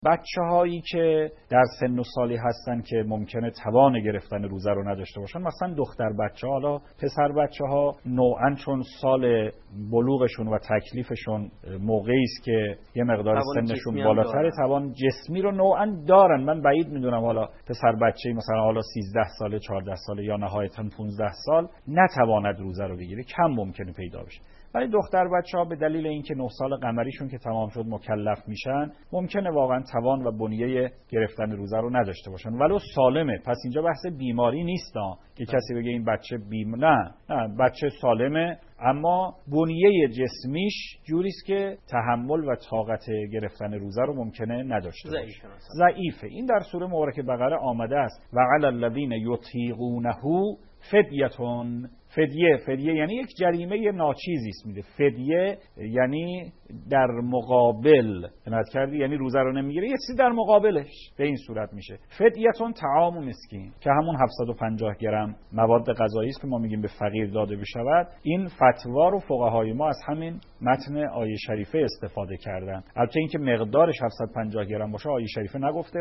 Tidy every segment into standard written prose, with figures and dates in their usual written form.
بچه‌هایی که در سن و سالی هستن که ممکنه توان گرفتن روزه رو نداشته باشن، مثلا دختر بچه‌ها، حالا پسر بچه‌ها نوعاً چون سال بلوغشون و تکلیفشون موقعی است که یه مقدار سنشون بالاتره، توان جسمی رو نوعاً دارن. من بعید میدونم حالا پسر بچه‌ای مثلا حالا 13 ساله، 14 ساله یا نهایتاً 15 سال نتواند روزه رو بگیره، کم ممکنه پیدا بشه. ولی دختر بچه‌ها به دلیل اینکه 9 سال قمریشون که تمام شد مکلف میشن، ممکنه واقعا توان و بنیه گرفتن روزه رو نداشته باشن، ولو سالمه. پس اینجا بحث بیماری نیست که کسی بگه این بچه نه، بچه سالمه، اما بنیه جسمیش جوریست که تحمل و طاقت گرفتن روزه رو ممکنه نداشته باشه، ضعیفه. این در سوره مبارکه بقره آمده است و علی الذین یطیقونه فدیتون. فدیه یعنی یک جریمه ناچیزی است میده. فدیه یعنی در مقابل، نت کردی یعنی روزه رو نمیگیره، یه چیزی در مقابلش، به این صورت میشه. فدیتون طعام مسکین که همون 750 گرم مواد غذایی است که ما میگیم به فقیر داده بشود. این فتوا رو فقهای ما از همین متن آیه شریفه استفاده کردن. البته اینکه مقدارش 750 گرم باشه آیه شریفه نگفته،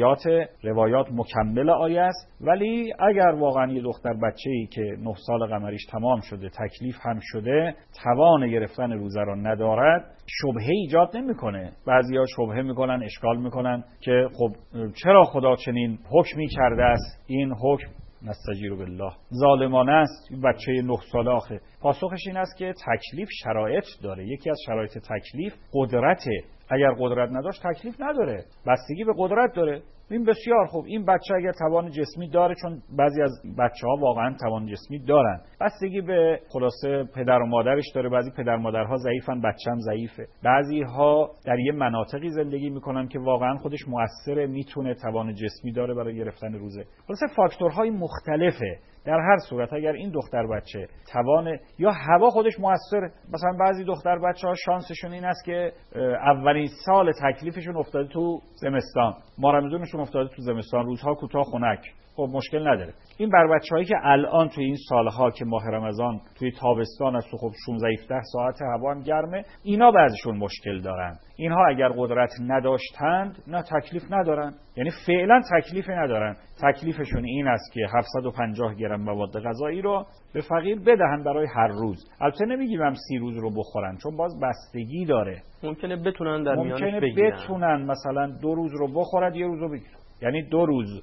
روایات مکمل آیه است. ولی اگر واقعا یه دختر بچه‌ای که 9 سال قمریش تمام شده، تکلیف هم شده، توان گرفتن روزه را ندارد، شبهه ایجاد نمیکنه. بعضیا شبهه میکنن، اشکال میکنن که خب چرا خدا چنین حکمی کرده است؟ این حکم نستجیر بالله ظالمانه است، بچه 9 ساله آخه. پاسخش این است که تکلیف شرایط داره. یکی از شرایط تکلیف قدرته. اگر قدرت نداشت تکلیف نداره، بستگی به قدرت داره. این بسیار خوب، این بچه اگر توان جسمی داره، چون بعضی از بچه‌ها واقعا توان جسمی دارن، بستگی به خلاصه پدر و مادرش داره. بعضی پدر مادرها ضعیفن، بچه‌م ضعیفه. بعضی‌ها در یه مناطقی زندگی میکنن که واقعا خودش مؤثره، میتونه توان جسمی داره برای گرفتن روزه. خلاصه فاکتورهای مختلفه. در هر صورت اگر این دختر بچه توان یا هوا خودش موثر، مثلا بعضی دختر بچه‌ها شانسشون این است که اولین سال تکلیفشون افتاده تو زمستان، ماه رمضانشون افتاده تو زمستان، روزها کوتاه خنک، خب مشکل نداره. این بر بچه‌هایی که الان توی این سالها که ماه رمضان توی تابستان است و خب 16-17 ساعت هوا هم گرمه، اینا بعضیشون مشکل دارن. اینها اگر قدرت نداشتند نه تکلیف ندارن، یعنی فعلا تکلیفی ندارن. تکلیفشون این است که 750 گرم مواد غذایی رو به فقیر بدهن برای هر روز. البته نمیگیم هم 30 روز رو بخورن، چون باز بستگی داره. ممکنه بتونن در میانش بگیرن. بتونن مثلا 2 روز رو بخورن، 1 روز رو بگیرن. یعنی 2 روز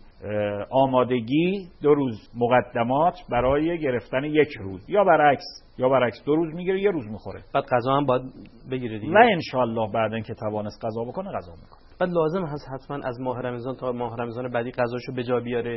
آمادگی، 2 روز مقدمات برای گرفتن 1 روز، یا برعکس 2 روز میگیره 1 روز میخوره. بعد غذا هم باید بگیره دیگه. و ان شاء الله بعدن که توانست غذا بکنه غذا میکنه. بعد لازم هست حتما از ماه رمضان تا ماه رمضان بعدی غذاشو به جا بیاره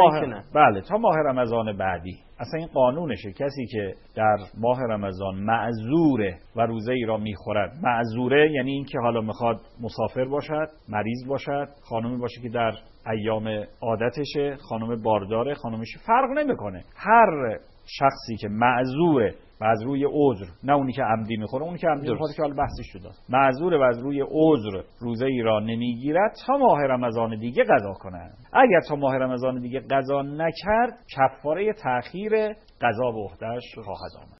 تا ماه رمضان بعدی. اصلا این قانونشه، کسی که در ماه رمضان معذوره و روزه ای را میخورد، معذوره یعنی این که حالا میخواد مسافر باشد، مریض باشد، خانومی باشه که در ایام عادتشه، خانم بارداره، خانمش فرق نمیکنه. هر شخصی که معذوره و از روی عذر، نه اونی که عمدی میخوره، اونی که عمدی میخوره که حالا بحثش جداست، معذوره و از روی عذر روزه ای را نمیگیرد، تا ماه رمضان دیگه قضا کنه. اگر تا ماه رمضان دیگه قضا نکرد، کفاره تأخیر قضا به عهده‌اش خواهد آمد.